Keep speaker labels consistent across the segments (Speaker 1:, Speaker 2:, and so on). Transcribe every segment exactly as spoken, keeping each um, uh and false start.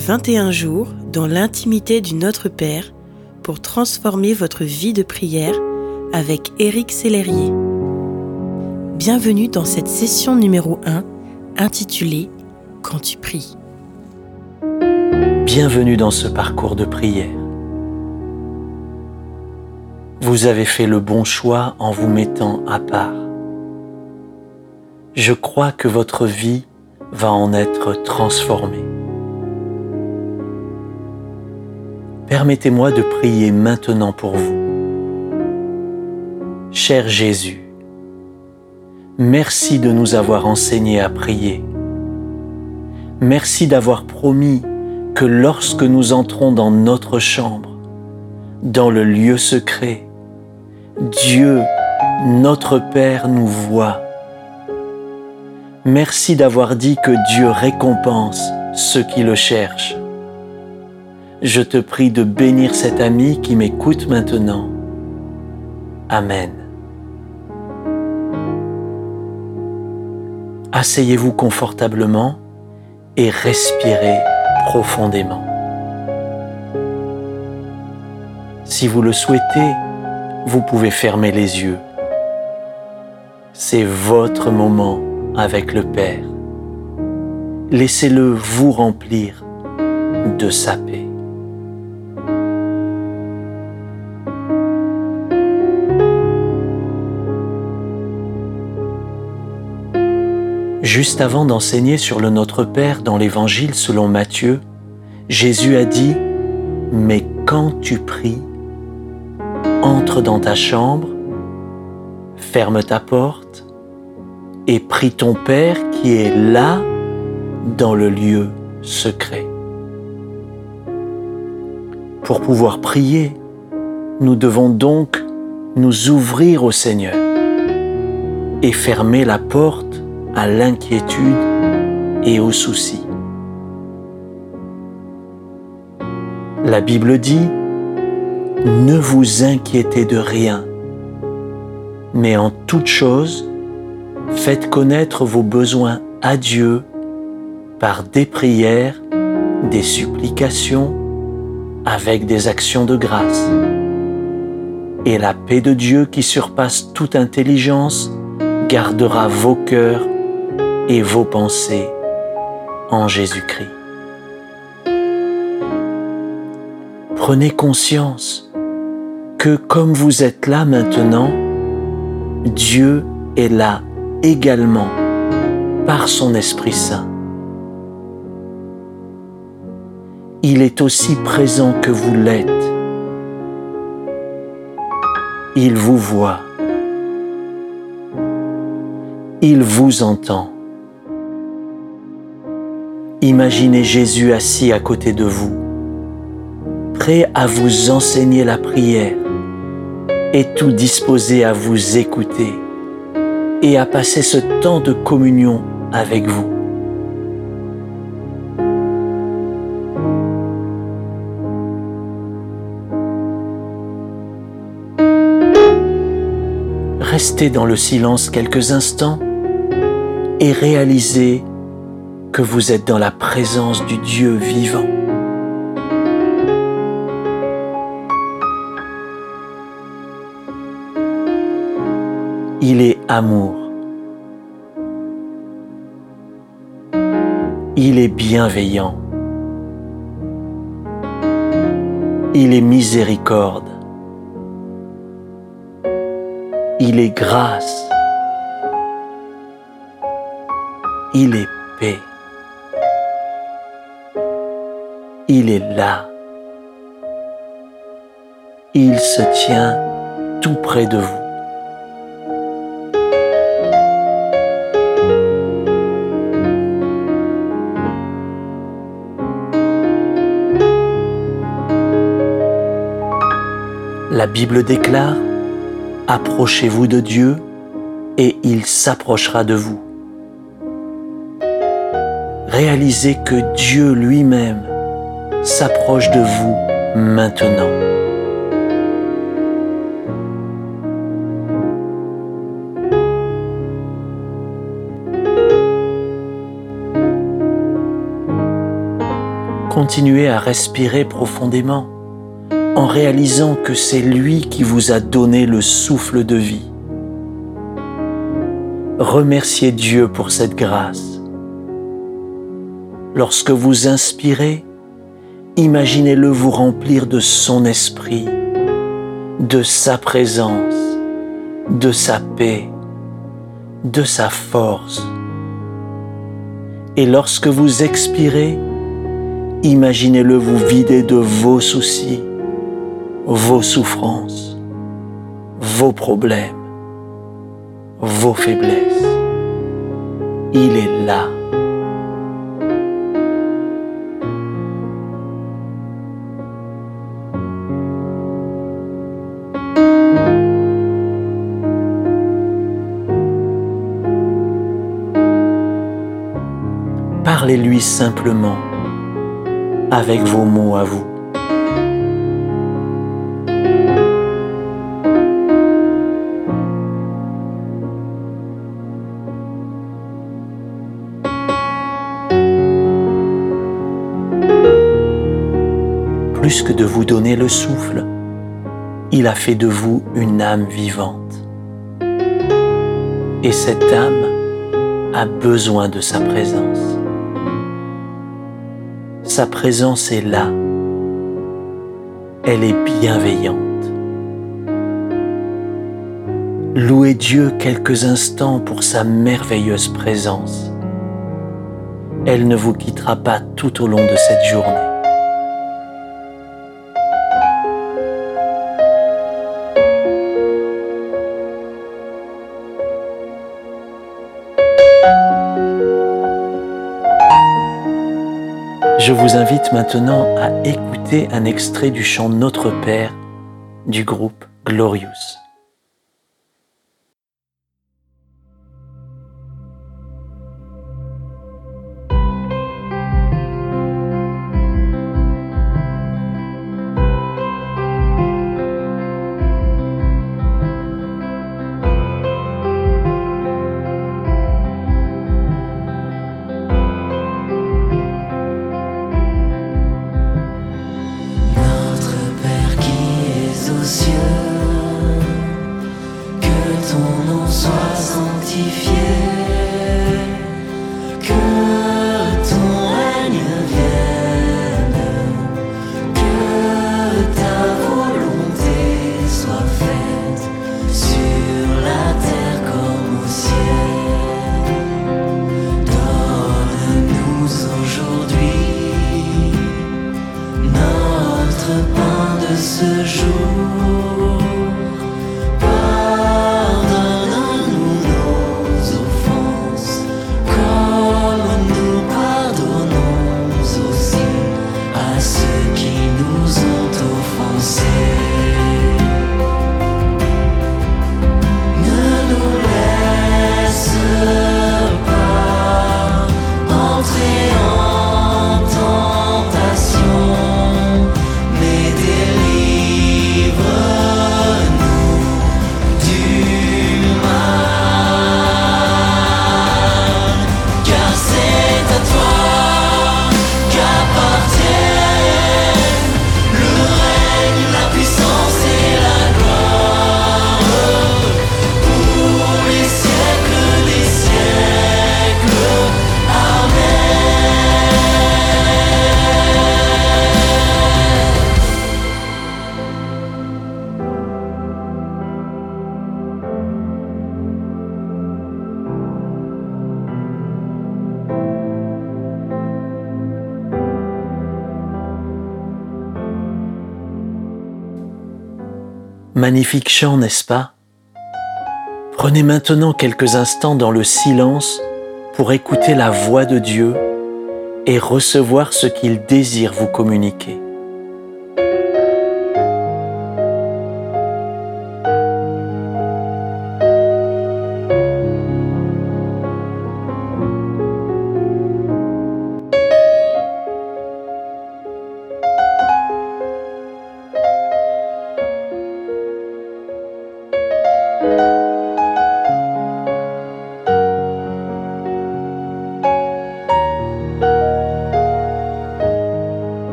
Speaker 1: vingt et un jours dans l'intimité du Notre Père pour transformer votre vie de prière avec Éric Sellerier. Bienvenue dans cette session numéro un intitulée « Quand tu pries ».
Speaker 2: Bienvenue dans ce parcours de prière. Vous avez fait le bon choix en vous mettant à part. Je crois que votre vie va en être transformée. Permettez-moi de prier maintenant pour vous. Cher Jésus, merci de nous avoir enseigné à prier. Merci d'avoir promis que lorsque nous entrons dans notre chambre, dans le lieu secret, Dieu, notre Père, nous voit. Merci d'avoir dit que Dieu récompense ceux qui le cherchent. Je te prie de bénir cet ami qui m'écoute maintenant. Amen. Asseyez-vous confortablement et respirez profondément. Si vous le souhaitez, vous pouvez fermer les yeux. C'est votre moment avec le Père. Laissez-le vous remplir de sa paix. Juste avant d'enseigner sur le Notre Père dans l'Évangile selon Matthieu, Jésus a dit « Mais quand tu pries, entre dans ta chambre, ferme ta porte et prie ton Père qui est là dans le lieu secret. » Pour pouvoir prier, nous devons donc nous ouvrir au Seigneur et fermer la porte à l'inquiétude et aux soucis. La Bible dit « Ne vous inquiétez de rien, mais en toute chose, faites connaître vos besoins à Dieu par des prières, des supplications, avec des actions de grâce. Et la paix de Dieu qui surpasse toute intelligence gardera vos cœurs et vos pensées en Jésus-Christ. » Prenez conscience que comme vous êtes là maintenant, Dieu est là également par son Esprit Saint. Il est aussi présent que vous l'êtes. Il vous voit. Il vous entend. Imaginez Jésus assis à côté de vous, prêt à vous enseigner la prière et tout disposé à vous écouter et à passer ce temps de communion avec vous. Restez dans le silence quelques instants et réalisez que vous êtes dans la présence du Dieu vivant. Il est amour. Il est bienveillant. Il est miséricorde. Il est grâce. Il est paix. Il est là. Il se tient tout près de vous. La Bible déclare « Approchez-vous de Dieu et il s'approchera de vous ». Réalisez que Dieu lui-même s'approche de vous maintenant. Continuez à respirer profondément en réalisant que c'est lui qui vous a donné le souffle de vie. Remerciez Dieu pour cette grâce. Lorsque vous inspirez, imaginez-le vous remplir de son esprit, de sa présence, de sa paix, de sa force. Et lorsque vous expirez, imaginez-le vous vider de vos soucis, vos souffrances, vos problèmes, vos faiblesses. Il est là. Parlez-lui simplement avec vos mots à vous. Plus que de vous donner le souffle, il a fait de vous une âme vivante. Et cette âme a besoin de sa présence. Sa présence est là. Elle est bienveillante. Louez Dieu quelques instants pour sa merveilleuse présence. Elle ne vous quittera pas tout au long de cette journée. Je vous invite maintenant à écouter un extrait du chant Notre Père du groupe Glorious.
Speaker 3: Ce jour, pardonne-nous nos offenses, comme nous pardonnons aussi à ceux qui nous ont offensés. Ne nous laisse pas entrer en tentation, mais délivre-nous du mal. Car c'est à toi qu'appartiennent le règne, la puissance et la gloire pour les siècles des siècles. Amen.
Speaker 2: Magnifique chant, n'est-ce pas? Prenez maintenant quelques instants dans le silence pour écouter la voix de Dieu et recevoir ce qu'il désire vous communiquer.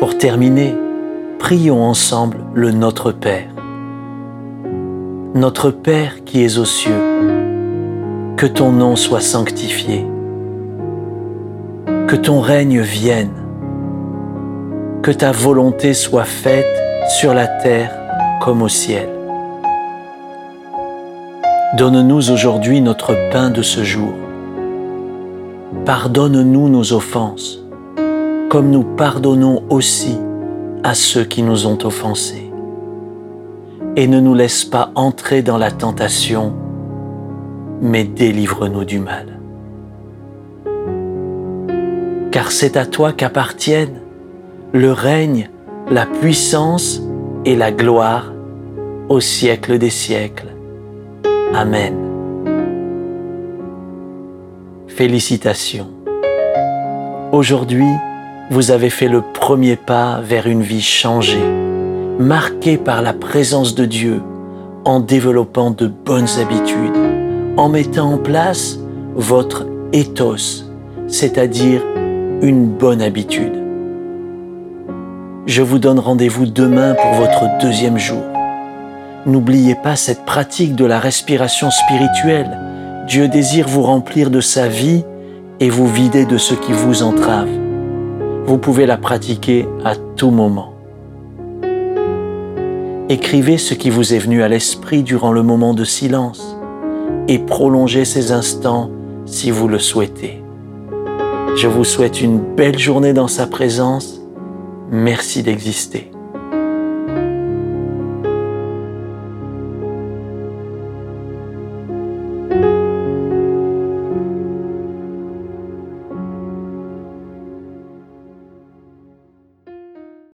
Speaker 2: Pour terminer, prions ensemble le Notre Père. Notre Père qui es aux cieux, que ton nom soit sanctifié, que ton règne vienne, que ta volonté soit faite sur la terre comme au ciel. Donne-nous aujourd'hui notre pain de ce jour. Pardonne-nous nos offenses, comme nous pardonnons aussi à ceux qui nous ont offensés. Et ne nous laisse pas entrer dans la tentation, mais délivre-nous du mal. Car c'est à toi qu'appartiennent le règne, la puissance et la gloire au siècle des siècles. Amen. Félicitations. Aujourd'hui, vous avez fait le premier pas vers une vie changée, marquée par la présence de Dieu, en développant de bonnes habitudes, en mettant en place votre ethos, c'est-à-dire une bonne habitude. Je vous donne rendez-vous demain pour votre deuxième jour. N'oubliez pas cette pratique de la respiration spirituelle. Dieu désire vous remplir de sa vie et vous vider de ce qui vous entrave. Vous pouvez la pratiquer à tout moment. Écrivez ce qui vous est venu à l'esprit durant le moment de silence et prolongez ces instants si vous le souhaitez. Je vous souhaite une belle journée dans sa présence. Merci d'exister.